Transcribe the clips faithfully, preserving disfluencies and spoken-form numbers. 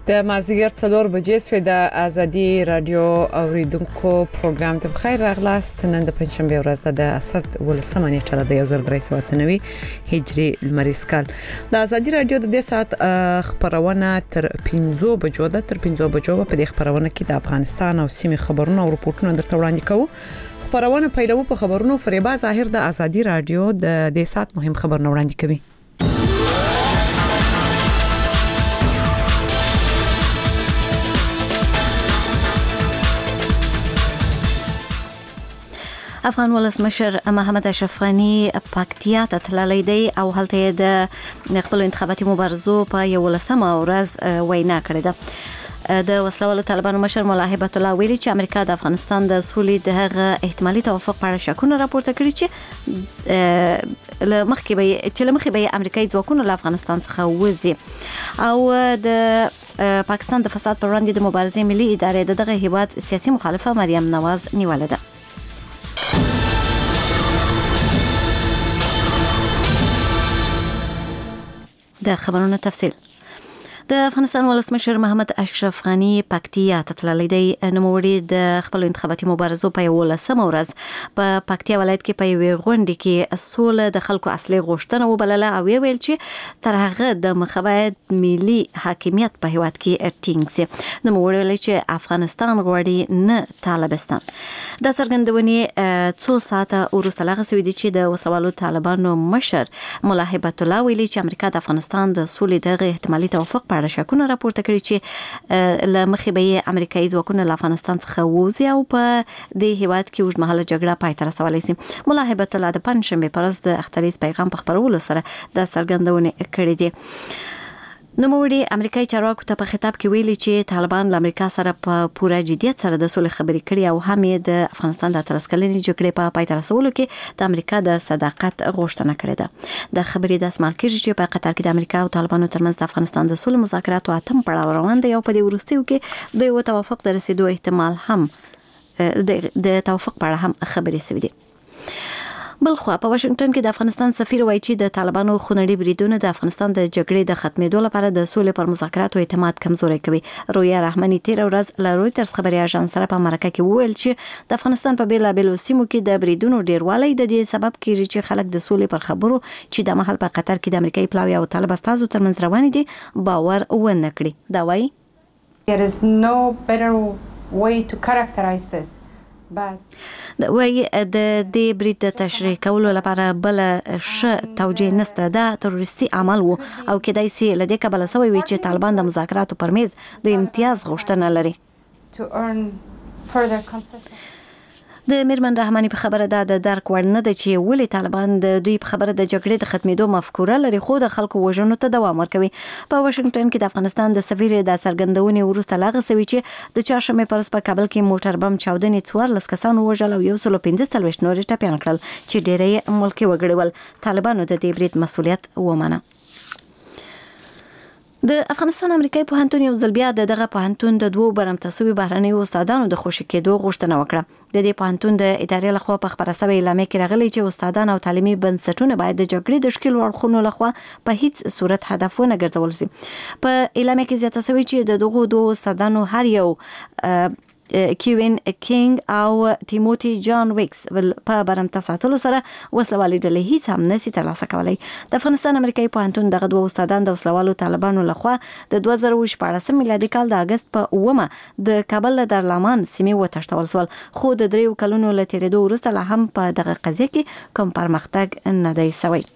د مازیګر څلور بجې سوې د ازادي رادیو اوریدونکو پروګرام ته بخیر راغلاست. نن د پنځشنبه ورځ ده د اسد ولسمه نیټه د یو زر درې سوه اته نوي هجري لمریز کال. د ازادي رادیو د دې ساعت خبرونه تر پنځو بجو ده. تر پنځو بجو په دې خبرونه کې د افغانستان او سیمې خبرونه او رپورټونه درته وړاندې کوو. خبرونه پیلو په خبرونو فریبا ظاهر د ازادي رادیو د دې ساعت مهم خبرونه وړاندې کوي. افغان ولسمشر محمد اشرف غنی پکتیا ته تللی دی او هلته د خپل انتخاباتي مبارزو په یو لسمه ورځ وینا کړې ده. د وسلوالو طالبانو مشر مولا هیبت الله ویلي چې امریکا د افغانستان د سولې د هغه احتمالي توافق په اړه شکونه راپورته کړي چې لمخکې به چې لمخکې به امریکایي ځواکونه له افغانستان څخه وځي او د پاکستان د فساد پر وړاندې د مبارزې ملي ادارې د دغه هیواد سیاسي مخالفه مریم نواز نیولې ده. د خبرونو تفصیل. د افغانستان ولسمشر محمد اشرف غنی پکتیا ته تللی دی. نوموړي د خپل انتخاباتي مبارزو په یو لسمه ورځ په پکتیا ولایت کې په یوې غونډې کې سوله د خلکو اصلي غوښتنه وبلله او ویل چې تر هغه د مخابد ملي حاکمیت په هیواد کې ټینګ سي. نوموړي ویل چې افغانستان غواړي نه طالبستان. د څرګندونې څو ساعته وروسته لغه سوي دي چې د وسلوالو طالبانو مشر مولا هیبت الله ویلي چې امریکا د افغانستان د سولې دغه احتمالي توافق په اړه شکونه راپورته کړي چې لمخې به امریکایي ځواکونه له افغانستان څخه ووځي او په دې هیواد کې اوږدمهاله جګړه پای ته رسولی سي. مولا هیبت الله د پنجشنبې په ورځ د اختریز پیغام په خپرولو سره د څرګندونې کړې دي. نوموړي امریکایي چارواکو ته په خطاب کې ویلي چې طالبان له امریکا سره په پوره جدیت سره د سولې خبرې کړي او هم یې د افغانستان د اتلس کلنې جګړې په پای ته رسولو کې د امریکا د صداقت غوښتنه کړې ده. د خبرې د اسمال کېږي چې په قطر کې د امریکا او طالبانو ترمنځ د افغانستان د سولې مذاکراتو اتم پړاو روان دی او په دې وروستیو کې د یو توافق د رسیدو احتمال هم د توافق په اړه هم خبرې شوې دي. بلخوا په واشنگټن کې د افغانستان سفیر وایي چې د طالبانو خونړي بریدونه د افغانستان د جګړې د ختمېدو لپاره د سولې پر مذاکراتو اعتماد کمزوري کوي. رویا رحماني تیر ورځ له رويټرز خبري اژانس سره په مرکه کې وویل چې د افغانستان په بیلابېلو سیمو کې د بریدونو ډیروالی د دې سبب کیږي چې خلک د سولې پر خبرو چې د محل په قطر کې د امریکایي پلاوی او طالب استازو ترمنځ روان دي باور ونه کړي. دا وایي There is no better way to characterize this. د وایي د دې برید د تشریح کولو لپاره بل ښه توجیه نشته. دا تروریستي عمل وو او کېدای سي له دې کبله سوی وي چې طالبان د مذاکراتو پر میز د امتیاز غوښتنه لري. د میرمن رحماني په خبره دا د درک وړ نه ده چې ولې طالبان د دوی په خبره د جګړې د ختمېدو مفکوره لري خو د خلکو وژنو ته دوام ورکوي. په واشنگټن کې د افغانستان د سفیر د څرګندونې وروسته لاغه سوي چې د چهارشنبې پر ورځ په کابل کې موټر بم چاودنې څوارلس کسان ووژل او یو سل پنځه څلوېښت نور ټپیان کړل چې ډېری ملکي وګړي ول. طالبانو د دې برید مسؤلیت ومنه. د افغانستان امریکایي پوهنتون یو ځل بیا دغه پوهنتون د دوو برمته سوي بهرنیو استادانو د خوشي کېدو غوښتنه وکړه. د دې پوهنتون د ادارې لخوا په خبره سوې اعلامیه کې راغلي چې استادان او تعلیمي بنسټونه باید د جګړې د ښکېلو اړخونو لخوا په هیڅ صورت هدف ونه ګرځول شي. په اعلامیه کې زیاته شوې چې د دغو دوو استادانو هر یو کیوین کینګ او تیموتی جان ویکس په برمته ساتلو سره وسلوالي ډلې هیڅ هم نشي ترلاسه کولی. د افغانستان امریکایي پوهنتون دغه دوه استادان د وسلوالو طالبانو لخوا د دوه زره شپاړسم میلادي کال د اگست په اوومه د کابل له دارالمان سیمې وتښتول شول خو د دریو کلونو له تېرېدو وروسته لا هم په دغه قضیه کې کوم پرمختګ نه دی سوی.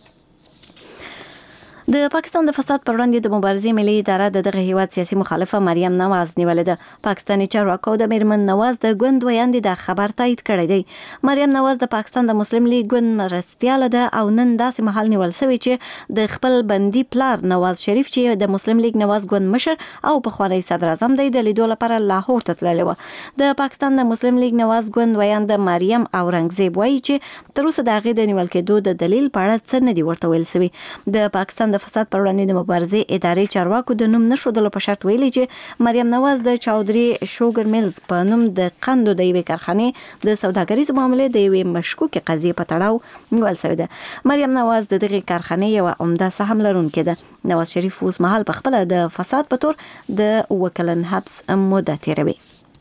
د پاکستان د فساد پر وړاندې د مبارزې ملي اداره د دغه هیواد سیاسي مخالفه مریم نواز نیولې ده. پاکستاني چارواکو د میرمن نواز د ګوند ویاندې د خبر تایید کړی دی. مریم نواز د پاکستان د مسلم لیگ ګوند مرستیاله ده او نن داسې مهال نیول شوی چې د خپل بندي پلار نواز شریف چې د مسلم لیگ نواز ګوند مشر او پخوانی صدر اعظم دی د لیدو لپاره لاهور ته تللی و. د پاکستان د مسلم لیگ نواز ګوند ویاند مریم اورنګزیب وایي چې تر اوسه د هغې د نیول کېدو د دلیل په اړه څه نه دي ورته ویل شوي. د پاکستان د فساد پر وړاندې د مبارزې ادارې چارواکو د نوم نشودلو په شرط ویلي چې مریم نواز د چاودري شوګر میلز په نوم د قندو د یوې کارخانې د سوداګریزو معاملې د یوې مشکوکې قضیې په تړاو نیول شوې ده. مریم نواز د دغه کارخانې یو عمده سهم لرونکې ده. نواز شریف اوس مهال په خپل د فساد په تور د وکلن حبس موده تیروي.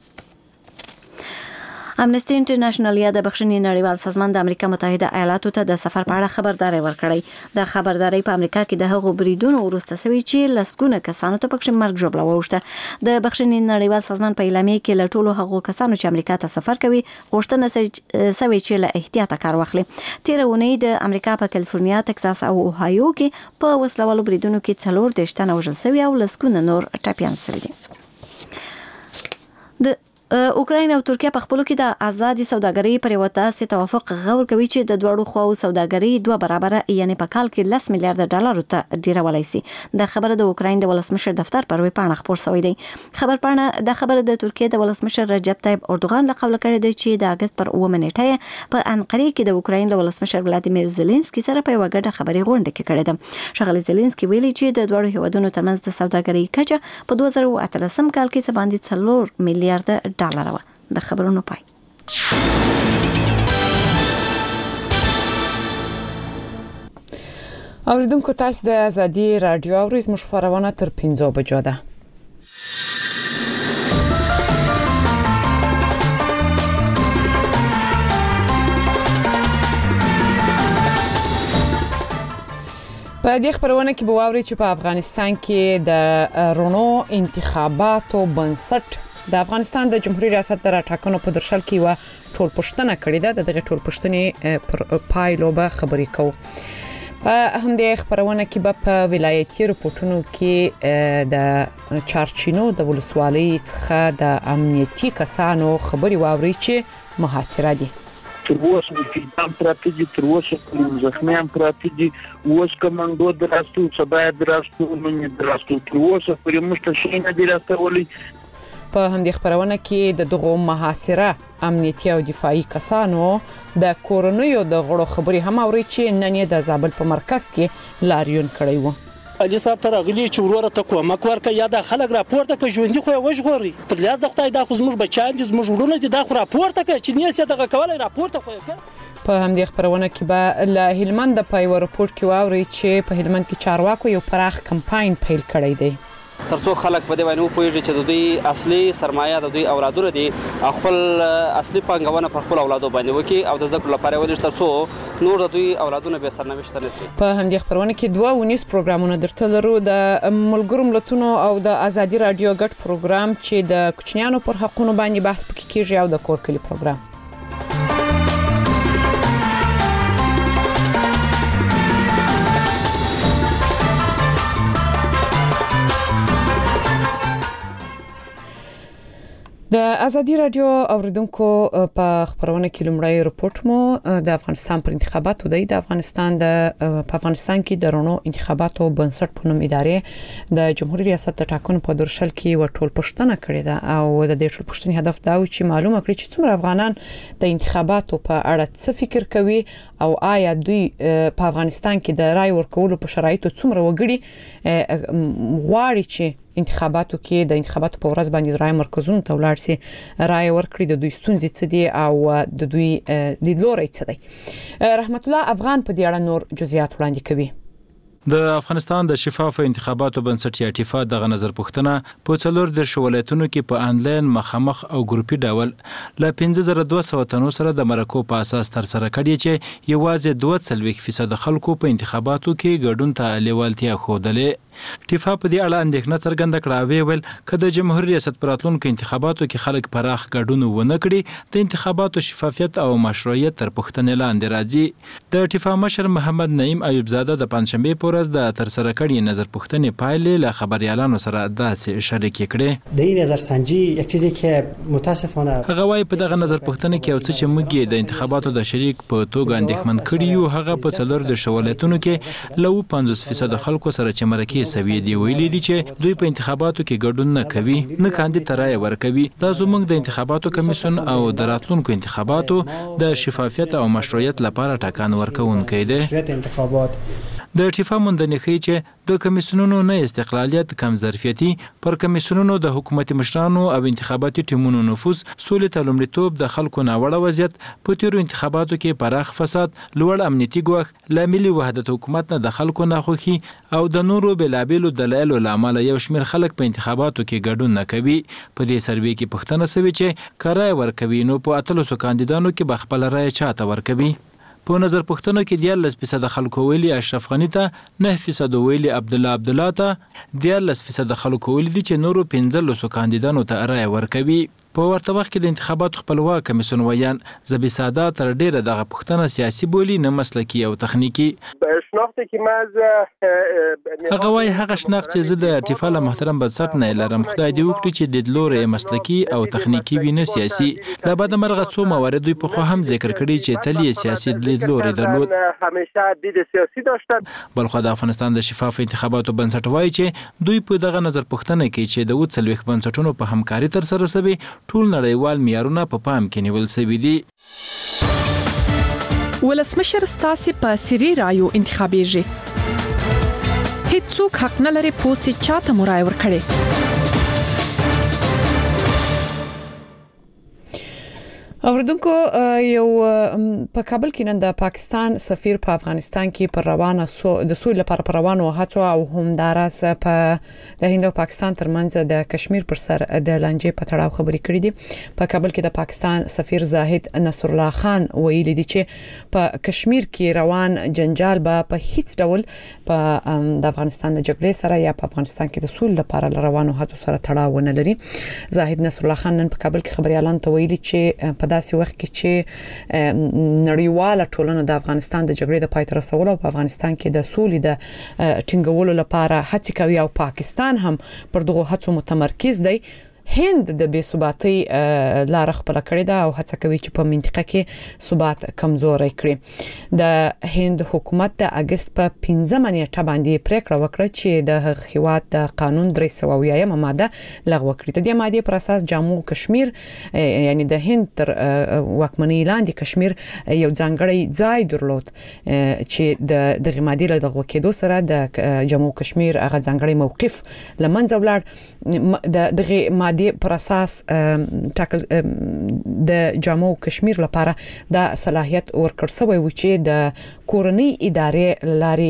امنسټي انټرنیشنل یا د بخښنې نړیوال سازمان د امریکا متحده ایالاتو ته د سفر په اړه خبرداري ورکړی. د خبرداري په امریکا کې د هغو بریدونو وروسته شوی چې لسګونه کسانو ته پکې مرګ ژوبله واوښته. د بخښنې نړیوال سازمان په اعلامیه کې له ټولو هغو کسانو چې امریکا ته سفر کوي غوښتنه شوې چې له احتیاطه کار واخلي. تېره اونۍ د امریکا په کالیفورنیا، ټکساس او اوهایو کې په وسلوالو بریدونو کې څلور دېرش تنه وژل شوي او لسګونه نور ټپیان شوي دي. د اوکراین او ترکیه په خپلو کې د آزادې سوداګرۍ پر یوه داسې توافق غور کوي چې د دواړو خواو سوداګرۍ دوه برابره یعنې په کال کې لس میلیارډ ډالرو ته ډیرولی شي. د خبره د اوکراین د ولسمشر دفتر پر ویبپاڼه خپور شوی دی. خبرپاڼه د خبره د ترکیه د ولسمشر رجب طیب اردوغان له قوله کړې ده چې د اګست پر اوومه نیټه په انقرې کې د اوکراین له ولسمشر ولادیمیر زيلنسکي سره په یوه ګډه خبري غونډه کې کړې ده. ښاغلي زيلنسکي ویلي چې د دواړو هیوادونو ترمنځ د سوداګرۍ کچه په دوه زره اتلسم کال کې څه باندې څلور میلیارډ ډالر و. د خبرونو پای. اوریدونکو تاسو د ازادي رادیو اورئ. زموږ خبرونه تر پنځو بجو ده. په دې خبرونه کې به واورئ چې په افغانستان کې د رونو انتخاباتو بنسټ د افغانستان د جمهوریت ریاست د راټاکنو په درشل کې و ټول پښتنه کړې ده. د دغه ټول پښتنې پر پایلو به خبرې کوو. په همدې خبرونه کې به په ولایتي رپورټونو کې د چارچینو د ولسوالۍ څخه د امنیتي کسانو خبرې واورئ چې محاصره دي. تر اوسه پیدام پراته دي، تر اوسه زخمیان پراته دي. اوس کمانډو درستو سبا درستو نو درستو تر اوسه پرې موږ شي نه دي راستولي. په همدې خبرونه کې د دغو محاصره امنیتي او دفاعي کسانو د کورونیو د غړو خبرې هم اوري چې نن یې د زابل په مرکز کې لاریون کړی و. علي صاحب ته راغلي چې وروره ته کومک ورکړه یا د خلک راپورته کوي ژوندي خو یې وژغوري. په لیاز د خدای دا خو زموږ بچیان دي، زموږ وروڼه دي، دا خو راپورته کوي چې نیسي دغه کولی راپورته خو یې کوي. په همدې خبرونه کې به له هلمند په یوه رپورټ کې واورئ چې په هلمند کې چارواکو یو پراخ کمپاین پیل کړی دی. ترڅو خلک په دې باندې وپوهیږي چې د دوی اصلي سرمایه د دوی اولادونه دي، خپل اصلي پانګونه پر خپل اولادو باندې وکړي او د زده کړو لپاره ولې ترڅو نور د دوی اولادونه به سرنوشت نشي. په همدې خبرونه کې دوه ونیس پروګرامونه درته لرو. د ملګرو ملتونو او د ازادي رادیو ګډ پروګرام چې د کوچنیانو پر حقوقو باندې بحث پکې کیږي او د کور کلی پروګرام. د ازادي رادیو اوریدونکو په خبرونه کې لومړی رپورټ مو د افغانستان پر انتخاباتو دی. د افغانستان د په افغانستان کې د رونو انتخاباتو بنسټ په نوم ادارې د جمهوریت ریاست د ټاکنو په درشل کې ورټول پښتنه کړې ده او د دې ټول پښتنې هدف دا و چې معلومه کړي چې څومره افغانان د انتخاباتو په اړه څه فکر کوي او آیا دوی په افغانستان کې د رای ورکولو په شرایطو څومره وګړي غواړي چې انتخاباتو کې د انتخاباتو په ورځ باندې رای مرکزونو ته ولاړ سي، رای ورکړي، د دوی ستونزې څه دي او د دوی لیدلوري څه دی. رحمت الله افغان په دې اړه نور جزئیات وړاندې کوي. د افغانستان د شفاف انتخاباتو بنسټ یا ټیفا دغه نظر پوښتنه په څلور د ولایتونو کې په انلاین مخامخ او ګروپي ډول ل پنځه زره دوه سوه تنو سره د مرکو په اساس تر سره کړي چې یوازې دوه څلوېښت فیصد خلکو په انتخاباتو کې ګډون ته لیوالتیا ښودلې. ټیفا په دې اړه اندېښنه څرګنده کړه او ویل که د جمهوریت ریاست په راتلونکو انتخاباتو کې خلک پراخ ګډون ونه کړي د انتخاباتو شفافیت او مشروعیت تر پوښتنې لاندې راځي. د ټیفا مشر محمد نعیم ایوب زاده د پنځشنبې په ورځ د ترسره کړي نظر پوښتنې پایلې له خبریالانو سره داسې شریکې کړې. د این نظرسنجی یک چیزی که متاسفانه هغه وايي په دغه نظر پوښتنه کې یو څه چې موږ د انتخاباتو د شریک په توګه اندېښمن کړي یو هغه په څلور د ولایتونو کې له پنځوس فیصد خلکو سره چې مرکې سوي دی ویلي دي چې دوی په انتخاباتو کې ګډون نه کوي، نه کاندید ته رایه ورکوي. دا زموږ د انتخاباتو کمیسیون او د راتلونکو انتخاباتو د شفافیت او مشروعیت لپاره ټاکان ورکوونکی دی. د ټیفا موندنې ښیي چې د کمیسیونونو نه استقلالیت، کم ظرفیتي، پر کمیسیونونو د حکومت مشرانو او انتخاباتي ټیمونو نفوذ، سولې ته لومړیتوب، د خلکو ناوړه وضعیت، په تیرو انتخاباتو کې پراخ فساد، لوړ امنیتي ګواښ، له ملي وحدت حکومت نه د خلکو ناخوښي او د نورو بېلابېلو دلایلو له امله یو شمېر خلک په انتخاباتو کې ګډون نه کوي. په دې سروې کې پوښتنه سوې چې که رایه ورکوي نو په اتلسو کاندیدانو کې به خپله رایه چاته ورکوي. په نظر پوښتنو کې دیارلس فیصده خلکو ویلي اشرف غني ته، نه فیصده ویلي عبدالله عبدالله ته، دیارلس فیصده خلکو ویلي دي چې نورو پنځلسو کاندیدانو ته رایه ورکوي. په ورته وخت کې د انتخاباتو خپلواک کمیسیون ویان ذبی ساده تر ډیره دغه پوښتنه سیاسي بولي، نه مسلکي او تخنیکي. شناختی که من از هغه وایي هغه شناخت چې زه د ټیفا له محترم بنسټ نه لرم، خدای دې وکړي چې لیدلوری مسلکي او تخنیکي وي، نه سیاسي. له بده مرغه څو موارد دوی پخوا هم ذکر کړي چې تل یې سیاسي لیدلوری درلود. همیشه دید سیاسی داشتن. بلخو د افغانستان د شفاف انتخاباتو بنسټ وایي چې دوی په دغه نظر پوښتنه کوي چې د اووه څلوېښت بنسټونو په همکاري ترسره شوي ټول نړیوال معیارونه په پا پام کې نیول شوي دي. ولسمشر ستاسې په سری رایو انتخابیږي. هیڅوک حق نه لري پوسې چاته مو رایه ورکړي. اوردونکو یو په کابل کې نن د پاکستان سفیر په افغانستان کې پر روانه سو د سولې لپاره پر روانو هڅو او همدارس په د هند او پاکستان ترمنځ د کشمیر پر سر د لانجې په تړاو خبرې کړې دي. په کابل کې د پاکستان سفیر زاهد نصر الله خان ویلي دي چې په کشمیر کې روان جنجال به په هیڅ ډول په د افغانستان د جګړې سره یا په افغانستان کې د سولې لپاره روانو هڅو سره تړاو نه لري. زاهد نصر الله خان نن په کابل کې خبريالان ته ویلي چې په داسې وخت کې چې نړیواله ټولنه د افغانستان د جګړې د پای ته رسولو او په افغانستان کې د سولې د ټینګولو لپاره هڅې کوي او پاکستان هم پر دغه هڅو متمرکز دی، هند د بې ثباتۍ لار خپل کړې ده او هڅه کوي چې په منطقه کې ثبات کمزوري کړي. د هند حکومت د اگست په پنځمه نیټه باندې پریکړه وکړه چې د هیواد د قانون درې سوه اویایمه ماده لغوه کړي. د دې ماده پر اساس جموں کشمیر یعنی د هند تر واکمنۍ لاندې کشمیر یو ځانګړی ځای درلود چې د دغه ماده له لغوه کېدو سره د جموں کشمیر هغه ځانګړی موقف لمنځه ولاړ. د دغه د پر اساس ټاکل د جموں کشمیر لپاره د صلاحیت ورکړ شوی و چې د کورنۍ ادارې لاري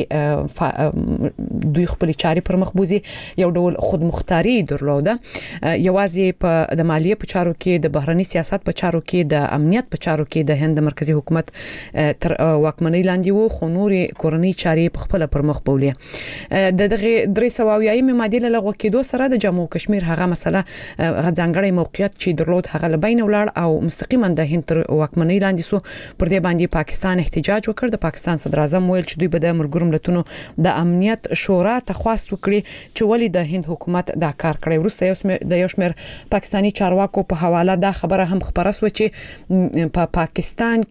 دوی خپل چاري پر مخ بوزي، یو ډول خودمختاري درلوده. یوازې په د مالیه په چارو کې، د بهرني سیاست په چارو کې، د امنیت په چارو کې د هند مرکزی حکومت تر واکمنۍ لاندې وو، خو نور کورنۍ چاري په خپل پر مخ بولې. د دغه درې سوه اویایمه ماده لغوه کېدو سره د جموں کشمیر هغه مسله غځانګړی موقعیت چې درلود هغه لبین ولاړ او مستقیما د هند تر واکمنۍ لاندې سو. پر دې باندې پاکستان احتجاج وکړ. د پاکستان صدر اعظم ویل چې دوی به د ملګرو ملتونو د امنیت شورا ته خواست وکړي چې ولې د هند حکومت دا کار کړی. وروسته یو شمېر د یو شمېر پاکستانی چارواکو په حواله دا خبره هم خبره سو چې په پاکستان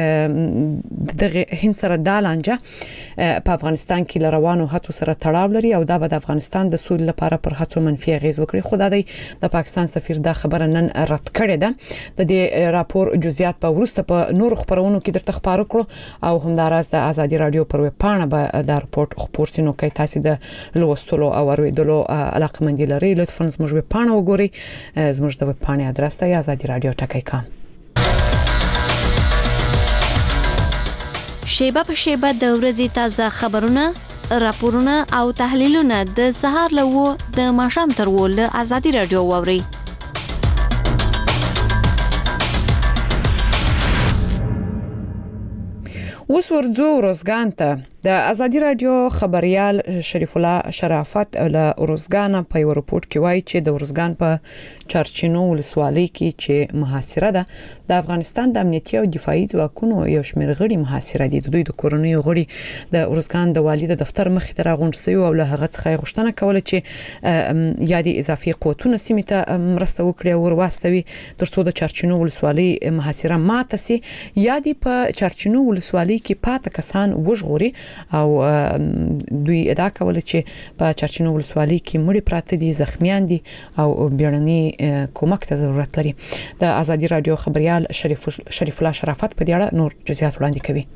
کې د هند سره د لانجه په افغانستان کې لروانو هڅو سره تړاو لري او دا به د افغانستان د سولې لپاره پر هڅو منفي اغیز وکړي. خو دا د پاکستان سفیر دا خبره نن رد کړې ده. د دې راپور جزئیات په ورسته په نور خبرونو کې درته خبرو کړو او همداراز د ازادي رادیو پر ویب پاڼه به دا راپور خبر سينو کوي. تاسو د لوستلو او اوریدلو علاقه مندي لري لطفا زموږ ویب پاڼه وګورئ. زموږ د ویب پاڼې ادرس دی ازادي رادیو ټکی کام. شیبه په شیبه د ورځې تازه خبرونه، راپورونه او تحلیلونه د سهار لوو د ماښام تر ول ازادي رادیو ووري. اوس ورځو روزګان ته د ازادي رادیو خبريال شریف الله شرافت له روزګان په یو رپورت کې وایي چې د روزګان په چارچینو ولسوالۍ کې چې محاصره ده د افغانستان د امنیتي او دفاعي ځواکونو یو شمېر غړي محاصره دي. د دوی د کورنۍ غړي د روزګان د والي د دفتر مخې ته راغونډ شوي او له هغه څخه غوښتنه کوله چې یا د اضافي قوتونه سیمې ته مرسته وکړي او ورواستوي ترڅو د چارچینو ولسوالۍ محاصره ماته سي، یا د په چارچینو ولسوالۍ کې پاته کسان وژغوري او دوی ادعا کوله چې په چارچینو ولسوالۍ کې مړي پراته دي، زخمیان دي او بیړني کومک ته ضرورت لري. د ازادي رادیو خبريال شریف شریف الله شرافت په دې اړه نور جزئیات وړاندې کوي.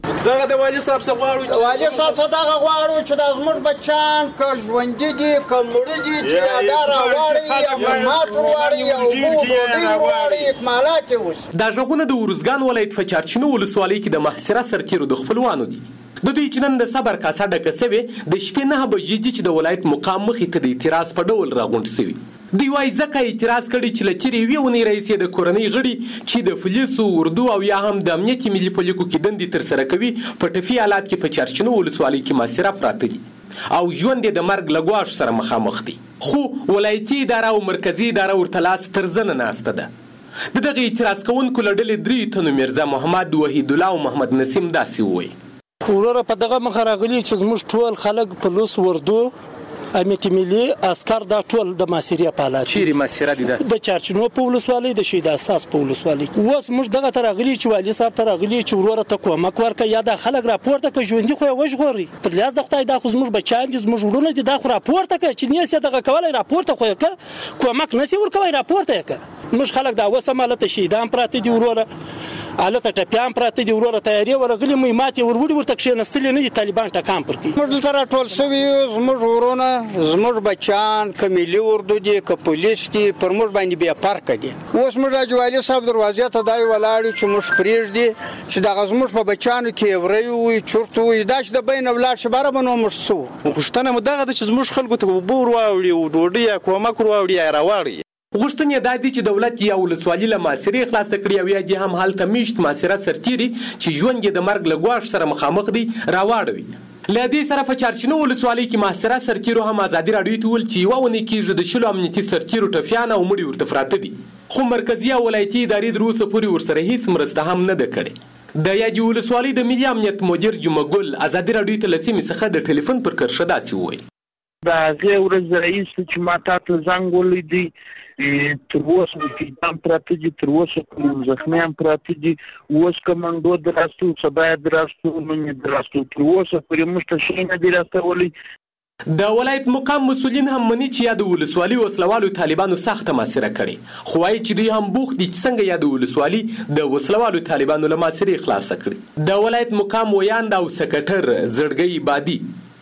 دغه د والي صاحب څخه غواړو والي صاحب څخه دغه غواړو چې د زموږ بچیان که ژوندي دي که مړه دي چې ادا راواړي یا مهمات ورواړي یا اوبه ډوډۍ ورواړي اکمالات یې وشي. دا غږونه د ارزګان ولایت په چارچینو ولسوالۍ کې د محصره سرتیرو د خپلوانو دي. د دوی چې نن د صبر کاسه ډکه سوې د شپې نهه بجې دي چې د ولایت مقام مخې ته د اعتراض په ډول راغونډ سوي. دوی وایي ځکه اعتراض کړي چې له تېرې یوې اونۍ راهیسې د کورنۍ غړي چې د پولیسو اردو او یا هم د امنیتي ملي پولیکو کې دندې ترسره کوي په ټفي حالات کې په چارچینو ولسوالۍ کې محاصره پراته دي او ژوند یې د مرګ له ګواښ سره مخامخ دی. خو ولایتي اداره او مرکزي اداره ورته لاس تر زنه ناسته ده. د دغه اعتراض کوونکو له ډلې درې تنو میرزا محمد وحیدالله او محمد نسیم داسې وویل. وروره په دغه مخه راغلي چې زموږ ټول خلک پولیس اردو امنیتي ملي عسکر دا ټول د محاصرې په حالات چیرې محاصره دي؟ د چارچینو په ولسوالۍ د شهید اساس په ولسوالۍ. اوس موږ دغه ته راغلي چې والي صاحب ته راغلي چې وروره ته کومک ورکړه یا دا خلک راپورته کړه ژوندي خو یې وژغوري. په لیاز د خدای دا خو زموږ بچیان دي زموږ وروڼه دي دا خو راپورته کړه چې نه سي دغه کولی راپورته خو یې کړه کومک نه سي ورکوی راپورته یې کړه. موږ خلک دا اوس هم هلته شهیدان پراته دي وروره هلته ټپیان پراته دي وروره تیارې ورغلي مهمات یې وروړي ورته کښېنستلي نه دي طالبان ټکان پر کوي. موږ دلته راټول سوي یو زموږ وروڼه زموږ بچیان که ملي اردو دي که پولیس دي پر موږ باندې بې فرقه دي. اوس موږ د والي صاحب دروازې ته دا ولاړ یو چې موږ پرېږدي چې دغه زموږ په بچیانو کې وری وي چورت وي دا چې د بین ولاړ شي باره به نو موږ څه وو. غوښتنه مو دغه ده چې زموږ خلکو ته اوبه ورواوړي ډوډۍ یا کومک ورواوړي یا راواړي. غوښتنې دا دي چې دولت یا ولسوالي له محاصرې خلاصه کړي او یا دې هم هلته میشت محاصره سرتیري چې ژوند یې د مرګ له ګواښ سره مخامخ دي راواړوي. له دې سره په چارچینو ولسوالۍ کې محاصره سرتیرو هم ازادي راډیو ته وویل چې یوه اونۍ کېږي د شلو امنیتي سرتیرو ټپیان او مړي ورته پراته دي خو مرکزي او ولایتي ادارې تر اوسه پورې ورسره هیڅ مرسته هم نه ده کړې. د یادې ولسوالۍ د ملي امنیت مدیر جمعه ګل ازادي راډیو ته له سیمې څخه د ټلیفون پر کرښه داسې وویل. د هغې ورځ راهیسې چې ما تا ته زنګ ولیدی تر اوسه شهیدان پراته دي تر اوسه کوم زخمیان پراته دي اوس کمانډو درستو سبا یې درستو نن یې درستو تر اوسه پورې موږ ته شی نه دي راستولی. د ولایت مقام مسؤلین هم مني چې یا د ولسوالي وسلوالو طالبانو سخته محاصره کړي خو وایي چې دوی هم بوخت دي چې څنګه یا د ولسوالي د وسلوالو طالبانو له محاصرې خلاصه کړي. د ولایت مقام ویاند او سکرټر زړګی بادي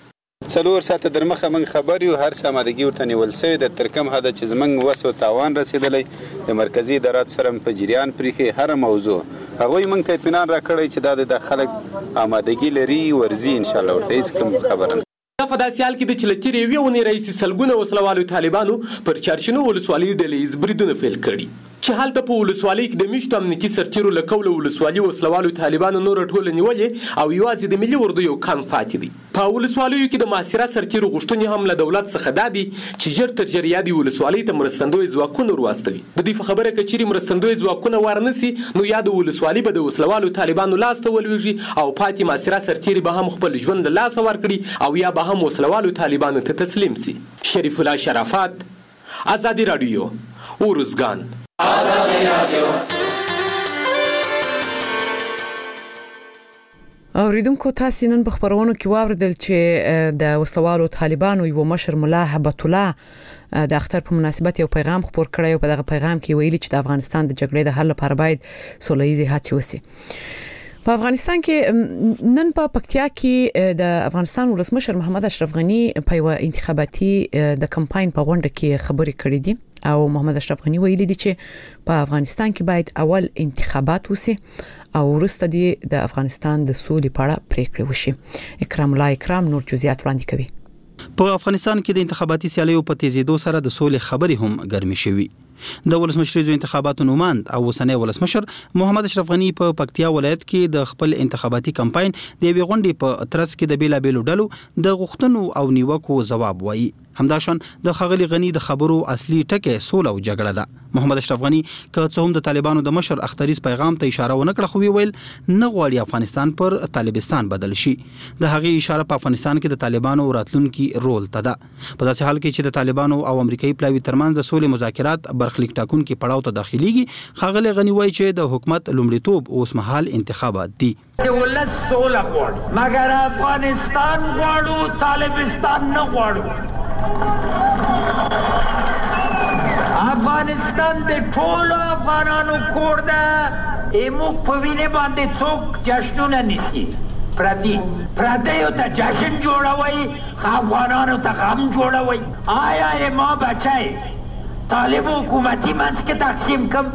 څلور ساعته در مخه موږ خبر یو هر څه امادګي ورته نیول سوی د تر کوم حده چې زموږ وس او تاوان رسېدلی د مرکزي اداراتو سره په جریان پرېښې هره موضوع هغوی موږ ته اطمینان راکړی چې دا د خلک امادګي لري ورځي انشاءالله ورته هېڅ کوم خبره نه. دا په داسې حال کې ده چې له تېرې یوې اونۍ راهیسې سلګونه وسلوالو طالبانو پر چارچینو ولسوالۍ ډله ییز بریدونه پیل کړي چې هلته په ولسوالۍ کې د میشتو امنیتي سرتیرو له قوله ولسوالي وسلوالو طالبانو نوره ټوله نیولې او یوازې د ملي اردو یو کان پاتې دی. په ولسوالیو کې د محاصره سرتیرو غوښتنې هم له دولت څخه دا دي چې ژر تر ژره یادې ولسوالۍ ته مرستندوی ځواکونه ورواستوي. د دوی په خبره که چیرې مرستندوی ځواکونه ورنسي نو یا د ولسوالي به د وسلوالو طالبانو لاس ته ولویږي او پاتې محاصره سرتیري به هم خپل ژوند له لاسه ورکړي او یا به هم وسلوالو طالبانو ته تسلیم سي. شریف الله شرافت، ازادي راډیو، ارزګان. ازادي راډیو. اوریدونکو تاسو نن په خبرونو کې واوریدل چې د وسلوالو طالبانو یو مشر ملا هبت الله د اختر په مناسبت یو پیغام خپور کړی او په دغه پیغام کې ویلي چې د افغانستان د جګړې د حل لپاره باید سوله ییزې هڅې وشي. په افغانستان کې نن په پکتیا کې د افغانستان ولسمشر محمد اشرف غنی په یو انتخاباتي د کمپاین په غونډه کې خبرې کړې دي او محمد اشرف غنی ویلي دي چې په افغانستان کې باید اول انتخابات وشي او وروسته د افغانستان د سولې په اړه پریکړه وشي. اکرام الله اکرام نور جزئیات وړاندې کوي. په افغانستان کې د انتخاباتي سیالیو په تیزیدو سره د سولې خبرې هم ګرمې شوي. د ولسمشریزو انتخاباتو نوماند او اوسنی ولسمشر محمد اشرف غنی په پکتیا ولایت کې د خپل انتخاباتي کمپاین د یوې غونډې په ترڅ کې د بیلابېلو ډلو د غوښتنو او نیوکو ځواب وایي. همداشان د خغلی غنی د خبرو اصلي ټکی سوله او جګړه ده. محمد اشرف غنی که څه هم د طالبانو د مشر اختریز پیغام ته اشاره ونه کړه خو ویل نه غواړي افغانستان پر طالبستان بدل شي. د هغې اشاره په افغانستان کې د طالبانو راتلونکي رول ته ده. په داسې حال کې چې د طالبانو او امریکایي پلاوي ترمنځ د سولې مذاکرات برخلیک ټاکونکي پړاو ته داخليږي خغلی غنی وایي چې د حکومت لومړیتوب اوس مهال انتخابات دي. ولس سوله غواړي مګر افغانستان غواړو طالبستان نه غواړو. افغانستان د ټولو افغانانو کور ده. ایموږ په وینې باندې څوک جشنونه نیسي پردي پردیو ته جشن جوړوي، افغانانو ته غم جوړوي. آیا ما بچای طالب حکومتي منځ کې تقسیم کم؟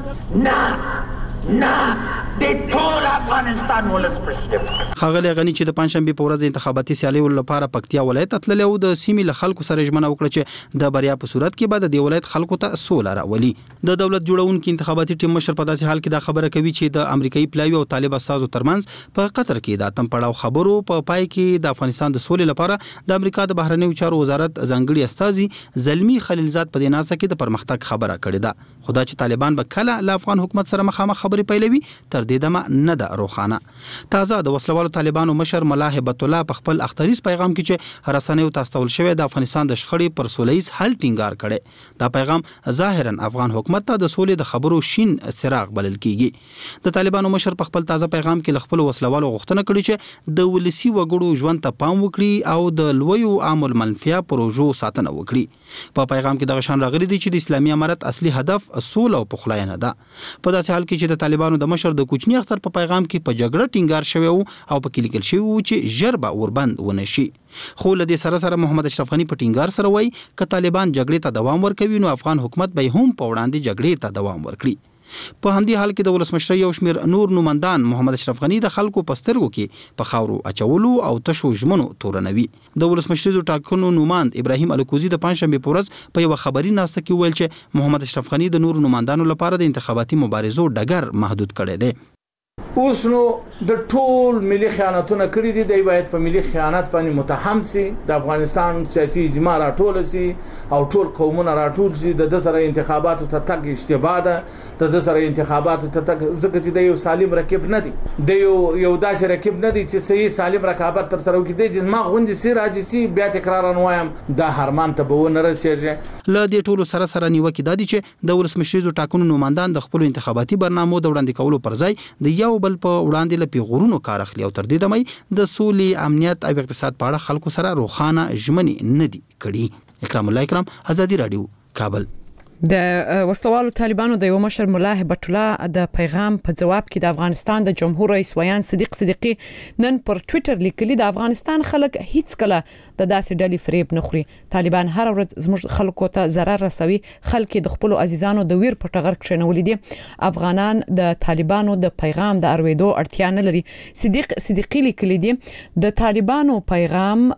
نه نه، د ټول افغانستان ولس پښتو. ښاغلی غني چې د پنځشنبه په ورځ انتخاباتي سیالیو لپاره پکتیا ولایت تللی او د سیمې له خلکو سره ژمنه وکړه چې د بریا په صورت کې به د دې ولایت خلکو ته سوله راولي. د دولت جوړونکو انتخاباتي ټیم مشر په داسې حال کې دا خبره کوي چې د امریکایي پلاوي او طالب اساسو ترمنځ په قطر کې د اتم پړاو خبرو په پای کې د افغانستان د سولې لپاره د امریکا د بهرنیو چارو وزارت ځانګړي استازي زلمی خلیلزاد په دې ناسه کې د پرمختګ خبره کړې ده. خو دا چې طالبان به کله له افغان حکومت سره مخامخ خبرې پیلوي تر دې دمه نه ده روښانه. تازه د وسلوالو طالبانو مشر ملا هبت الله په خپل اختریز پیغام کې چې رسنیو ته استول شوی د افغانستان د شخړې پر سولهییز حل ټینګار کړي. دا پیغام ظاهرا افغان حکومت ته د سولې د خبرو شین څراغ بلل کیږي. د طالبانو مشر په خپل تازه پیغام کې له خپل وسلوالو غوښتنه کړې چې د ولسی وګړو ژوند ته پام وکړي او د لویو عامل منفیه پروژو ساتنه وکړي. په پیغام کې د شان راغلي دي چې د اسلامي امارت اصلي هدف سوله او پخلاینه ده. په داسې حال کې چې د طالبانو د مشر د کوچنی اختر په پیغام کې په جګړه ټینګار شوی او په کې لیکل شوی و چې ژر به وربند ونشي. خو له دې سره سره محمد اشرف غني په ټینګار سره وایي چې طالبان جګړې ته دوام ورکوي نو افغان حکومت به هم په وړاندې جګړې ته دوام ورکړي. په همدې حال کې د ولسمشر یو شمېر نور نوماندان محمد اشرف غني د خلکو په سترګو کې په خاورو اچولو او تشو ژمنو تورنوي. د ولسمشر ټاکنو نوماند ابراهیم الکوزي د پنځشنبه په ورځ په یو خبري ناسته کې ویل چې محمد اشرف غني د نور نوماندانو لپاره د انتخاباتي مبارزو ډګر محدود کړی دی. اوس نو د ټول ملي خیانتونه کړی دي، دی باید په ملي خیانت باندې متهم سي، د افغانستان سیاسي اجماع راټول سي او ټول قومونه راټول سي. د د سره انتخاباتو ته تک اشتباه ده، د د سره انتخاباتو ته تک ځکه چې د یو سالم رقیب نه دي، د یو یو داسې رقیب نه دي چې صحیح سالم رقابت تر سره وکړي. د جسمه غوندي سي راځي سي بیا تکرار نوایم د هرمان ته به ونه رسیږي. له دې ټولو سره سره نیوکه د دي چې د ولسمشر ټاکنو نوماندان د خپل انتخاباتي برنامو د وړاندې کولو پر ځای د یو بل په وړاندې له پیغورونو کار اخلي او تر دې دمه د سولې، امنیت او اقتصاد په اړه خلکو سره روښانه ژمنې نه دي کړي. اکرام الله اکرام، آزادي رادیو، کابل. د وسلوالو طالبانو د یو مشر ملا هبت الله د پیغام په جواب کې د افغانستان د جمهور رئیس ویان صدیق صدیقی نن پر ټوئیټر لیکلي د افغانستان خلک هیڅ کله د داسې ډلې فریب نه خوري. طالبان هر ورځ زموږ خلکو ته ضرر رسوي. خلک د خپل عزیزانو د ویر په ټغر کښنولې دي. افغانان د طالبانو د پیغام د ارویدو اړتیا نه لري. صدیق صدیقی لیکلي دي د طالبانو پیغام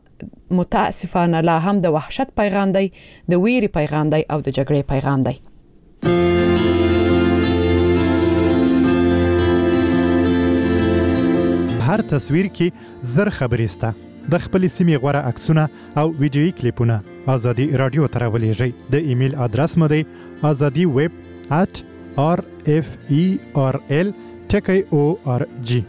متاسفانه لا هم د وحشت پیغام دی، د ویری پیغام دی او د جګړې پیغام دی. هر تصویر کې زر خبرې سته. د خپل سیمې غوره عکسونه او ویډیوي کلیپونه آزادي رادیو ته راولېږئ. د ایمیل ادرس مو دی azadi web at r f e r l ټکی او ار جی.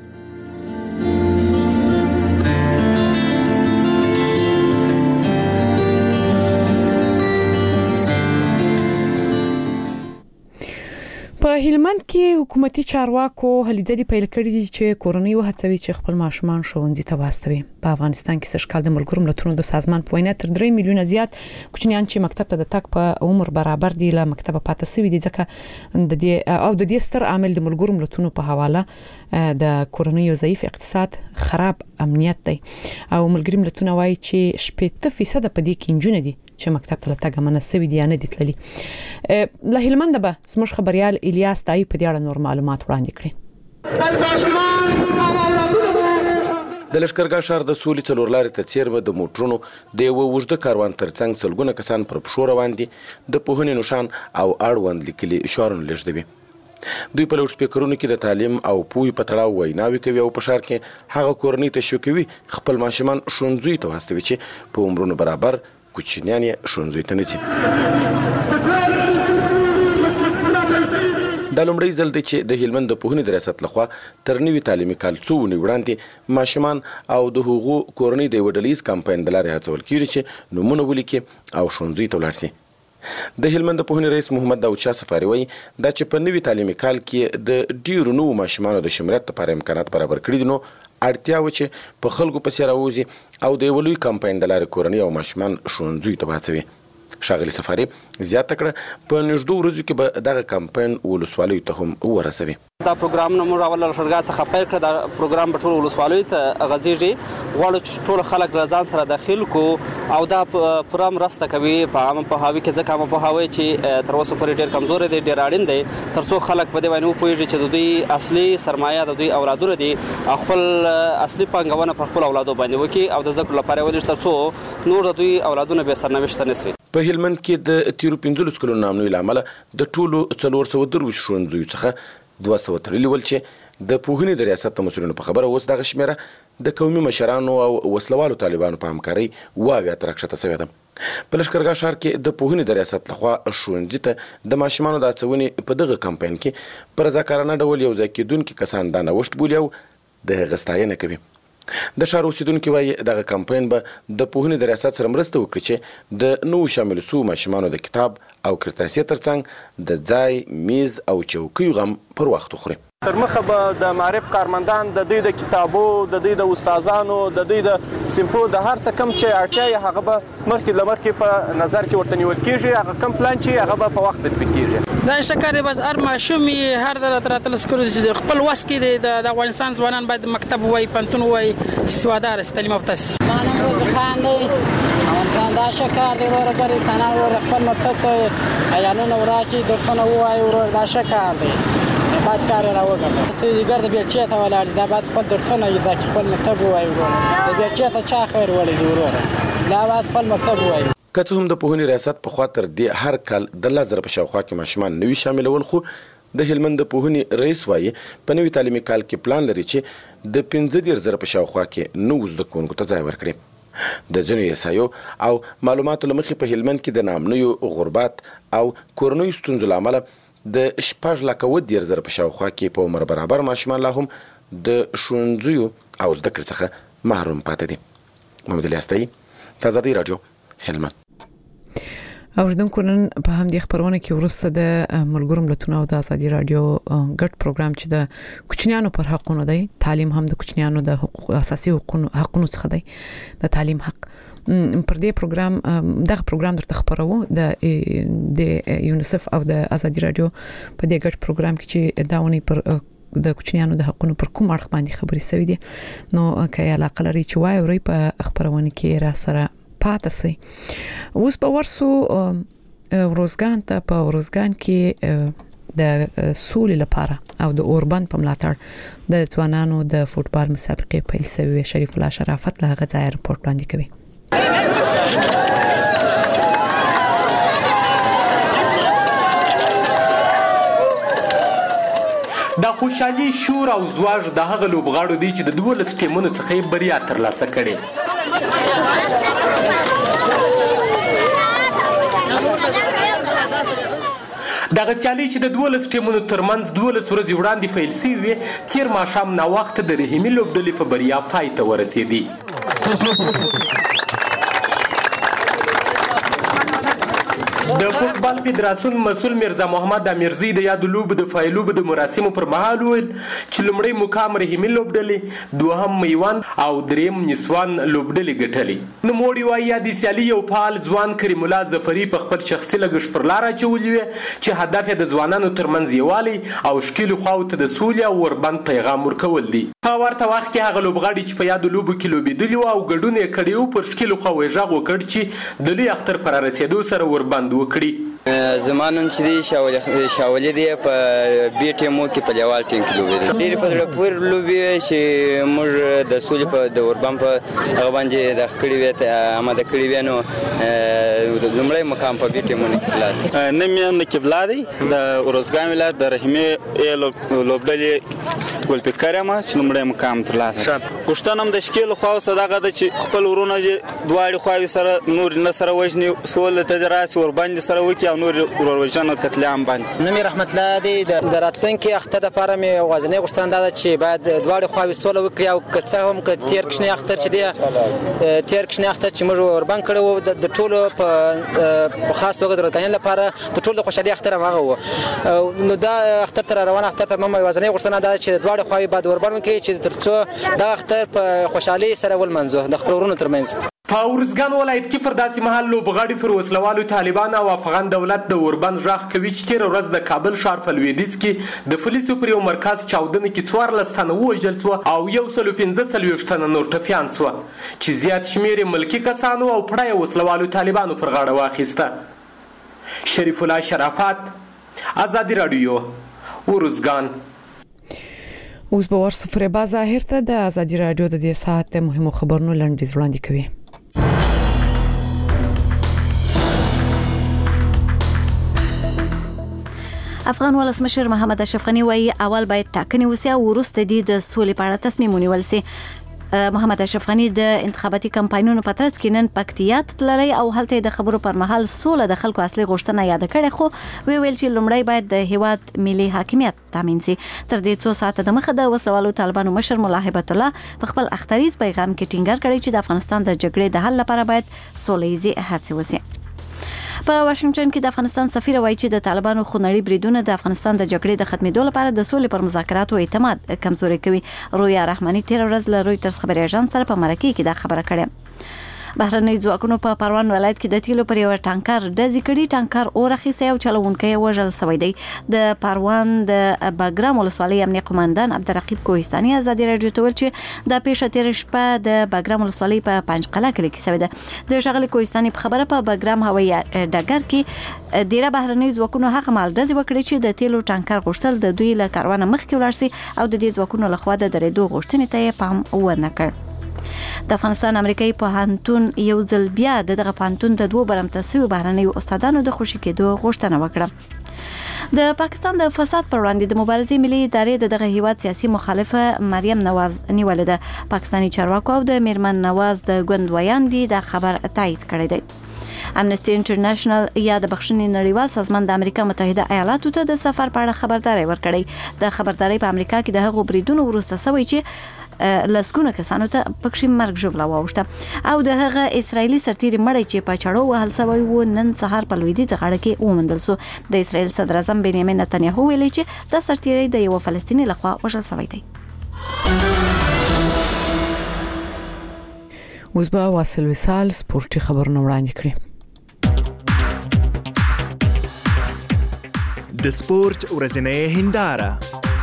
په هلمند کې حکومتي چارواکو هلې ځلې پیل کړې دي چې کورنۍ وهڅوي چې خپل ماشومان ښوونځي ته واستوي. په افغانستان کې سږکال د ملګرو ملتونو د سازمان په وینا تر درې میلیونه زیات کوچنیان چې مکتب ته د تګ په عمر برابر دي له مکتبه پاتې شوي دي، ځکه د دې او د دې ستر عامل د ملګرو ملتونو په حواله د کورنۍ ضعیف اقتصاد، خراب امنیت دی. او ملګري ملتونه وایي چې شپږ فیصد په دې کې نجونې دي چې مکتب ته تګ مناسب دي نه دي تللي. له هلمند به زموږ خبريال الیاس تای په دې اړه نور معلومات وړاندې کړي. د لشکرګاه ښار د سولې څلور لارې ته څیرمه د موټرونو د یو اوږده کاروان ترڅنګ سلګونه کسان پر پښو روان دي. د پوهنې نښان او اړوند لیکلي اشارونه لېږدوي. دوی په لوډ سپیکرونو کې د تعلیم او پوهې په تړاو ویناوې کوي او په ښار کې هغه کورنۍ تشویقوي خپل ماشومان ښوونځیو ته واستوي چې په عمرونو برابر کوچنیان یې ښوونځیو ته نه ځي. دا لومړی ځل دی چې د هلمند د پوهنې د ریاست لخوا تر نوي تعلیمي کال څو اونۍ وړاندې ماشومان او د هغو کورنۍ د یوه ډلیز کمپاین د لارې هڅول کېږي چې نومونه ولیکي او ښوونځیو ته ولاړ سي. د هلمند د پوهنې رئیس محمد داود شاه سفاري وایي دا چې په نوي تعلیمي کال کې د ډیرو نوو ماشومانو د شمولیت لپاره امکانات برابر کړي دي، نو اړتیا و چې په خلکو پسې راوځي او د یوه لوی کمپاین د لارې کورنۍ او ماشومان ښوونځیو ته وهڅوي. ښاغلي سفاري زیاته کړه په نږدو ورځو کې به دغه کمپاین ولسوالیو ته هم ورسوي. دا پروګرامونه موږ اول له شرګا څخه پیل کړ. دا پروګرام په ټول ولسوالیو ته غځېږي. غواړو چې ټول خلک له ځان سره داخل کو او دا پوره مرسته کوي په عامه پوهاوي کې، ځکه عامه پوهاوی چې تر اوسه پورې ډېر کمزوری دی، ډېر اړین دی تر څو خلک په دې باندې وپوهېږي چې د دوی اصلي سرمایه د دوی اولادونه دي، خپل اصلي پانګونه پر خپلو اولادو باندې وکړي او د زده کړو لپاره ولېږي تر څو نور د دوی اولادونه بې سرنوشته نه شي. په هلمند کې د تیرو پنځلسو کلونو نامنوي له امله د ټولو څلور سوه درویشت ښوونځیو څخه دوه سوه تړلي ول چې د پوهنې د ریاست د مسؤلینو په خبره اوس دغه شمېره د قومي مشرانو او وسلوالو طالبانو په همکارۍ اوه اویا ته راکښته سوې ده. په لښکرګاه ښار کې د پوهنې د ریاست لخوا ښوونځي ته د ماشومانو د هڅونې په دغه کمپاین کې په رضاکارانه ډول یو ځای کېدونکي کسان دا نوښت بولي او د هغه ستاینه کوي. د ښار اوسیدونکي وایي دغه کمپاین به د پوهنې د ریاست سره مرسته وکړي چې د نوو شامل سوو ماشومانو د کتاب او کرتاسي ترڅنګ د ځای، میز او چوکیو غم پر وخت وخوري. تر مخه به د معرف کارمندان د دوی د کتابو، د دوی د استادانو، د دوی د سیمپو د هر څه کم چې اړتیا یې هغه به مخکې له مخکې په نظر کې ورته نیول کېږي. هغه کم پلان چې هغه به په وخت تطبیق کېږي. دا شکر دی بس هر ماشوم یې هر در راتل سکول چې خپل وس کې دی. د افغانستان ځوانان باید مکتب ووایي، پوهنتون ووایي چې سوادار شي، تعلیم یافته شي. مانم روزي خان دی افغانستان دا شکر دی وروره ګر انسانان وروره خپل مکتب ته عیالونه وراشي، درسونه ووایي وروره دا شکر دی. باید کار یې راوګرځوي. سوداګر د بیلچې ته ولاړ دي، دا باید خپل درسونه زده کړي، خپل مکتب ووایي وروره. د بیلچې ته چا خیر وړی دی وروره، دا باید خپل مکتب ووایي. که څه هم د پوهنې ریاست پخوا تر دې هر کال د لس زره په شاوخوا کې ماشومان نوي شاملول، خو د هلمند د پوهنې رئیس وایي په نوي تعلیمي کال کې پلان لري چې د پنځه دېرش زره په شاوخوا کې نوو زده کوونکو ته ځای ورکړي. د ځینو احصایو او معلوماتو له مخې په هلمند کې د نامنویو غربت او کورنیو ستونزو له امله د شپږ لکه اووه دېرش زره په شاوخوا کې په عمر برابر ماشومان لا هم د ښوونځیو او زده کړې څخه محروم پاتې دي. محمد الیاستایي، آزادۍ راډیو، هلمند. اوریدونکو نن په همدې خبرونه کې ورسته د ملګرو ملتونو او د آزادۍ راډیو ګډ پروګرام چې د کوچنیانو پر حقوقو دی، تعلیم هم د کوچنیانو د حقوق اساسي حقوقو حقونو څخه دی، د تعلیم حق. پر دې پروګرام دغه پروګرام درته خبرو د د یونیسف او د آزادۍ راډیو په دې ګډ پروګرام کې چې داونی پر د کوچنیانو د حقونو پر کوم اړخ باندې خبرې سوي دي. نو که علاقه لري چې وایي وري په خبرونه کې را سره پاتې سي. اوس په ورسو ورزګان ته په ورزګان کې د سولې لپاره او د اوربند په ملاتړ د ځوانانو د فوتبال مسابقې پیل شوې. شریف الله شرافت له غزا رپورټ باندې کوي. دا خوشحالي، شور او زواج د هغه لوبغاړو دی چې د دولس ټیمونو څخه یې بریا ترلاسه کړې. دغه سیالي چې د دولس ټیمونو ترمنځ دولس ورځې وړاندې پیل شوې وې، تېر ماښام ناوخته د رحیمي لوبډلې په بریا پای ته ورسېدې. د فوتبال فدراسیون مسؤل میرزا محمد امیرزی د یادو لوبو د فایلوبو د مراسمو پر مهال ویل چې لومړی مقام رحیمي لوبډلې، دوهم میوند او دریم نسوان لوبډلې ګټلې. نوموړي وایي یادې سیالي یو فعال ځوان کریم الله ظفري په خپل شخصي لګښت پر لار اچولې وې چې هدف یې د ځوانانو ترمنځ یووالی او ښکلو خواو ته د سولې او وربند پیغام ورکول دي. په ورته وخت کې هغه لوبغاړي چې په یادو لوبو کې لوبېدلي وو او ګډون یې کړی وو پر ښکلو خواو یې غږ وکړ چې د لوی اختر پر رسېدو سره وربند وکړي. زما نوم چې دی شاولي دی، په بي ټیمو کې په لیوال ټیم کې لوبېدم. ډېرې په زړه پورې لوبې چې موږ د سولې په د اوربند په هغه باندې دغه کړي وې اماده کړي وې، نو لومړی مقام په بي ټیمونو کې ترلاسه. نوم مې نقیب الله دی، د ارزګان ولایت د رحیمي لوبډلې ګلپیکر یم چې لومړی مقام ترلاسه. پوښتنه هم د ښکېلو خواو څخه دغه ده چې خپل ورونه دواړې خواوې سره نور نه سره وژني، سوله ته دې راسي، ورباندې سره وکړي او نور وروروژنه قتلیعام باندې. نوم مې رحمت الله دی. د راتلونکي اختر دپاره مې یوازینۍ غوښتنه دا ده چې باید دواړې خواوې سوله وکړي او که څه هم که تېر کوچنی اختر چې دی تېر کوچنی اختر چې موږ وربند کړی و د ټولو په خاص توګه د ورځګانیانو لپاره د ټولو د خوشحالي اختر همغه و. نو دا اختر ته را روان اختر ته مې یوازینۍ غوښتنه دا ده چې دواړې خواوې باید وربند وکړي چې تر څو دا اختر په خوشحالۍ سره ولمانځو د خپل ورونو ترمنځ. په ارزګان ولایت کې پر داسې مهال لوبغاړي پر وسلوالو طالبان او افغان دولت د اوربند غاښ کوي چې تېره ورځ د کابل ښار په لویدیځ کې د پولیسو پر یو مرکز چاودنه کې څوارلس تنه ووژل سوه او یو سل پنځه څلوېښت تنه نور ټپیان سوه چې زیات شمېر یې ملکي کسانو او پړه یې وسلوالو طالبانو پر غاړه واخیسته. شریف الله شرافت، ازادي راډیو، ارزګان. اوس به ور سفر با ظاهر ته د ازادي رادیو د دې ساعت مهمو خبرونو لنډیز وړاندې کوي. افغان ولسمشر محمد اشرف غنی وایي اول باید ټاکنې وسي او وروسته د سولې په اړه تصمیم ونیول سي. محمد اشرف غنی د انتخاباتي کمپاینونو په ترڅ کې نن پکتیا تللی او هلته د خبرو پر مهال سوله د خلکو اصلي غوښتنه یاد کړې، خو وی ویل چې لومړی باید د هیواد ملي حاکمیت تامین سي. تر دې څو ساعته د مخه د وسلوالو طالبانو مشر ملا هیبت الله په خپل اختریز پیغام کې ټینګار کړی چې د افغانستان د جګړې د حل لپاره باید سوله ییزې هڅې وسي. په واشنگټن کې د افغانستان سفیر وایي چې د طالبانو خونړي بریدونه د افغانستان د جګړې د ختمېدو لپاره د سولې پر مذاکراتو اعتماد کمزوري کوي. رویا رحماني تیر ورځ له رویټرز خبري اژانس سره په مرکه کې دا خبره کړې. بهرنۍ ځواکونو په پروان ولایت کې د تیلو پر یو ټانکر ډزې کړي. ټانکر اور اخیستی او چلوونکی وژل شوی دی. د پروان د باګرام ولسوالۍ امنیه قومندان عبدالرقیب کوهستاني ازادي راډیو ته ویل چې د پیښه تیر شپه د باګرام ولسوالۍ په پنجقله کلي کې شوې ده. د ښاغلي کوهستاني په خبره په باګرام هوایي ډګر کې ډیره بهرنۍ ځواکونو هغه مهال ډزې وکړې چې د تیلو ټانکر غوښتل د دوی له کاروانه مخکې ولاړ سي او د دې ځواکونو لخوا د درېدو غوښتنې ته یې پام ونه کړ. د افغانستان امریکایي پوهنتون یو ځل بیا د دغه پوهنتون د دوه برمته شویو بهرنیو استادانو د خوشي کېدو غوښتنه وکړه. د پاکستان د فساد پر وړاندې د مبارزې ملي ادارې د دغه هیواد سیاسي مخالفه مریم نواز نیولې ده. پاکستاني چارواکو او د میرمن نواز د ګوند ویاندې د خبر تایید کړی دی. امنسټي انټرنیشنل یا د بخښنې نړیوال سازمان د امریکا متحده ایالاتو ته د سفر په اړه خبرداري ورکړې. د خبرداري په امریکا کې د هغو بریدونو وروسته شوی چې لسګونه کسانو ته پکښې مرګ ژوبله واوښته او د هغه اسرایلي سرتیري مړی چې په چړو وهل شوی و نن سهار په لویدیځه غاړه کې وموندل سو. د اسرایل صدر اعظم بنیامین نتنیاهو ویلي چې دا سرتیری د یو فلسطیني لخوا وژل شوی دی. اوس به واصل وصال سپورتي خبرونه وړاندې کړي. د سپورت ورځنۍ هنداره.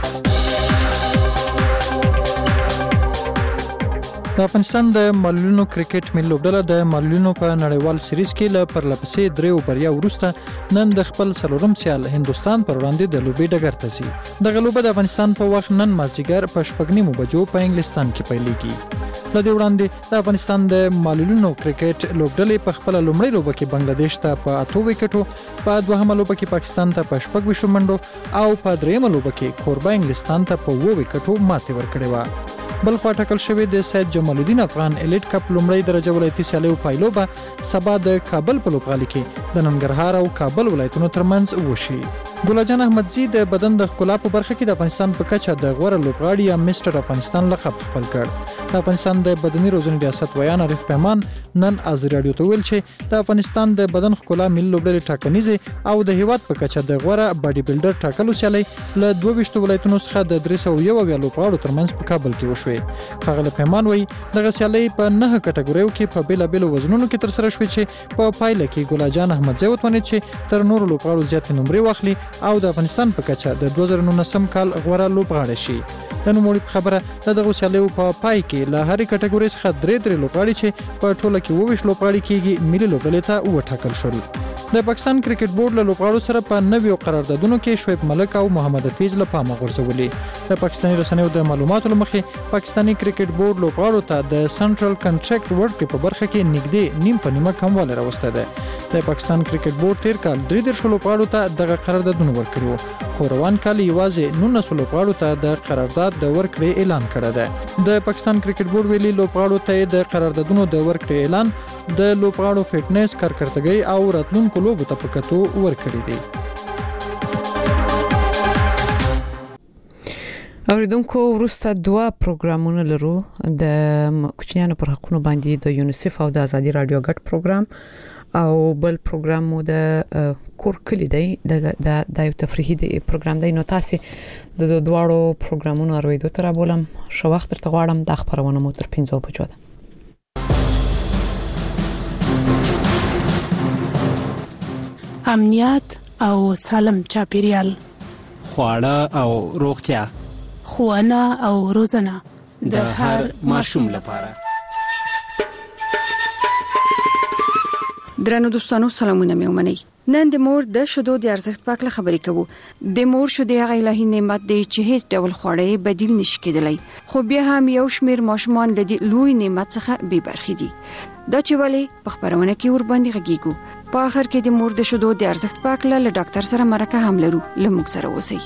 د افغانستان د معلولینو کرکټ ملي لوبډله د معلولینو په نړیوال سریز کې له پرلپسې دریو بریا وروسته نن د خپل څلورم سیال هندستان پر وړاندې د لوبې ډګر ته ځي. دغه لوبه د افغانستان په وخت نن مازدیګر په شپږ نیمو بجو په انګلستان کې پیلېږي. له دې وړاندې د افغانستان د معلولینو کرکټ لوبډلې په خپل لومړۍ لوبه کې بنگلاديش ته په اتو وکټو، په دوهمه لوبه کې پاکستان ته په شپږ ویشتو منډو او په دریمه لوبه کې کوربه انګلستان ته په اووه وکټو ماتې ورکړې وه. بل خوا ټاکل شوی د سید جمال الدین افغان الیټ کپ لومړی درجه ولایتي سیالیو پایلوبه سبا د کابل په لوبغالي کې د ننګرهار او کابل ولایتونو ترمنځ وشي. ګلجان احمدزي د بدن د ښکلا په برخه کې د افغانستان په کچه د غوره لوبغاړي یا میسټر افغانستان لقب خپل کړ. د افغانستان د بدني روزنې ریاست ویان عارف پیمان نن ازادي راډیو ته ویل چې د افغانستان د بدن ښکلا ملي لوبډلې ټاکنیزې او د هیواد په کچه د غوره باډي بلډر ټاکلو سیالۍ له دوه ویشتو ولایتونو څخه د درې سوه یو اویا لوبغاړو ترمنځ په کابل کې وشوې. ښاغلی پیمان وایي دغه سیالۍ په نهه کټګوریو کې په بېلابېلو وزنونو کې ترسره شوې چې په پایله کې ګلجان احمدزی وتوانېد چې تر نورو لوبغاړو زیاتې نمرې واخلي او د افغانستان په کچه د دوه زره نولسم کال غوره لوبغاړی شي. د نوموړي په خبره د دغو سیالیو په پای کې له هرې کټګورۍ څخه درې درې لوبغاړي چې په ټوله کې اووه ویشت لوبغاړي کېږي ملي لوبډلې ته وټاکل شول. د پاکستان کرکټ بورډ له لوبغاړو سره په نویو قراردادونو کې شعیب ملک او محمد حفیظ له پامه غورځولي. د پاکستاني رسنیو د معلوماتو له مخې پاکستاني کرکټ بورډ لوبغاړو ته د سنټرل کنټریکټ ورکړې په برخه کې نږدې نیم په نیمه کموالی راوستی دی. د پاکستان کرکټ بورډ تیر کال درې دېرشو لوبغاړو ته دغه قراردادونه ورکړي وو، خو روان کال یوازې نولسو لوبغاړو ته د قرارداد د ورکړې اعلان کړی دی. د پاکستان کرکټ بورډ ویلي لوبغاړو ته د قراردادونو د ورکړې اعلان د لوبغاړو فټنس، کارکړتګۍ او راتلونکو لوبو ته په کتو ورکړي دي. اوریدونکو وروسته دوه پروګرامونه لرو، د کوچنیانو پر حقوقو باندې د یونیسف او د ازادي رادیو ګډ پروګرام او بل پروګرام مو د کور کلی دی د د یو تفریحي دی پروګرام دی. نو تاسو د دوه پروګرامونو اوریدو تر بولم شو وخت تر غواړم د خبرونه مو تر پنځه بجو ده. امنیت او سالم چاپیریال، خواړه او روغتیا، ښوونه او روزنه د هر ماشوم لپاره. درنو دوستانو سلامونه مې ومنئ. نن د مور د شیدو د ارزښت په اړه خبرې کوو. د مور شیدې هغه الهي نعمت دی چې هیڅ ډول خوړې بدیل نشي کېدلی، خو بیا هم یو شمیر ماشومان د دې لوی نعمت څخه بې برخې دي. دا چې ولې په خبرونه کې ور باندې غږیږو. په اخر کې د مور د شیدو د ارزښت په اړه له ډاکټر سره مرکه هم لرو. له موږ سره اوسئ.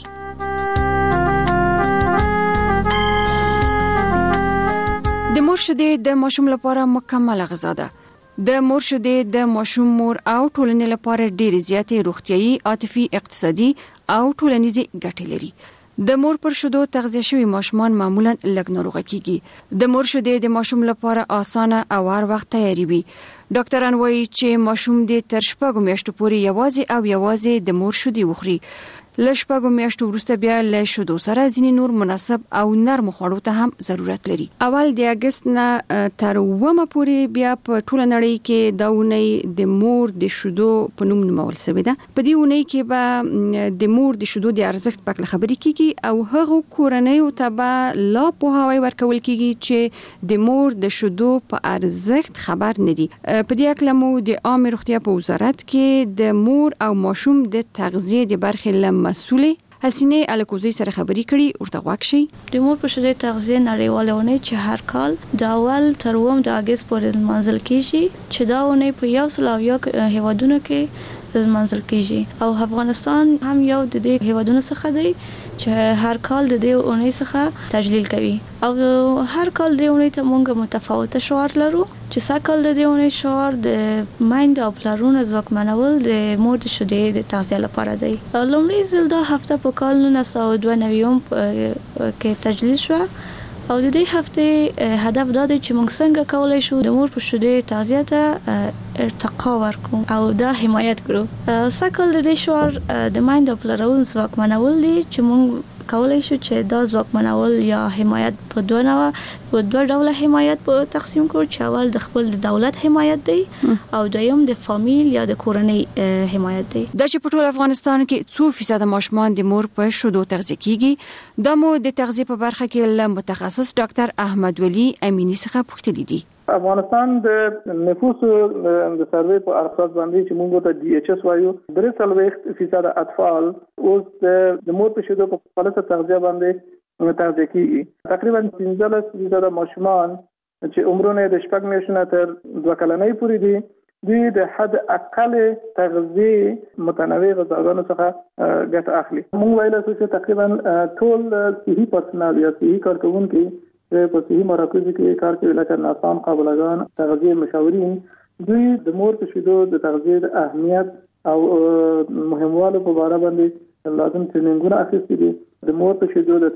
د مور شیدې د ماشوم لپاره مکمل غذا ده. د مور شیدې د ماشوم مور او ټولنې لپاره ډېر زیاتې روغتيایي، عاطفي، اقتصادي او ټولنیزي ګټې لري. د مور پر شیدو تغذیه شوی ماشومان معمولا لږ ناروغه کیږي. د مور شیدې د ماشوم لپاره اسانه او هر وخت تیاری وي. ډاکټران وایي چې ماشوم د تر شپږو میاشتو پورې یوازې او یوازې د مور شیدې وخوري. له شپږو میاشتو وروسته بیا له شیدو سره ځینې نور مناسب او نرم خوړو ته هم ضرورت لري. اول د اگست نه تر اوومه پورې بیا په ټوله نړۍ کې دا اونۍ د مور د شیدو په نوم نومول شوې ده. په دې اونۍ کې به د مور د شیدو د ارزښت په اړه خبرې کیږي او هغه کورنۍ ته به لا پوهاوی ورکول کیږي چې د مور د شیدو په ارزښت خبر نه دي. په دې اړه مو د عامه روغتیا په وزارت کې د مور او ماشوم د تغذیه د برخې لم مسولې حسینه الکوزی سره خبرې کړي. ورته غواړم شي د مور په شیدو تغذیه نړیواله ونې چې هر کال د اول تر اووم د اگست پورې منځل کیږي، چې دا ونې په یو سل او یو هیوادونو کې منځل کیږي او افغانستان هم یو د دې هیوادونو څخه دی چې هر کال د دې ونې څخه تجلیل کوي. او هر کال د ونې ته موږ متفاوته شعار لرو چې ساکل د دې ونې شعار د مایند او پلارونو ځواکمنول د مور د شیدې د تغذیه لپاره دی. لومړی ځل دا هفته په کال نولس سوه دوه نوي کې تجلیل شو او د دې هفته هدف دا دی چې موږ څنګه کولای شو د مور په شیدې تغذیه ته ارتقا ورکړو او دا حمایت کړو. ساکل د دې شعار د مایند او پلارونو ځواکمنول دی چې موږ کولای شو چې دا ځواکمنول یا حمایت په دوه نوع په دوه ډوله حمایت په تقسیم کړو، چې اول د خپل د دولت حمایت دی او دویم د فامیل یا د کورنۍ حمایت دی. دا چې په ټول افغانستان کې څو فیصد ماشومان د مور په شیدو تغذیه کیږي. دا مو د تغذیه په برخه کې له متخصص ډاکټر احمد ولی امینی څخه پوښتنه دي. افغانستان د نفوس د سروې په اساس باندې چې موږ ته ډي ایچ اس وایو درې څلوېښت فیصد اطفال اوس د مور په شیدو په غلطه تغذیه باندې تغذیه کیږي. تقریبا پنځلس فیصد ماشومان چې عمرونه د شپږ میاشتو نه تر دوه کلنۍ پورې دي دوی د حد اقل تغذیه متنوع غذاګانو څخه ګټه اخلي. موږ ویل چې تقریبا ټول صحي پرسنل یا صحي کارکونکي په صحي مراکزو کې کار کوي لکه ناسام قابلګان، تغذیه مشاورین، دوی د مور په شیدو د تغذیه د اهمیت او مهموالي په اړه باندې لازم ټریننګونه اخیستي دي. د مور په شیدو د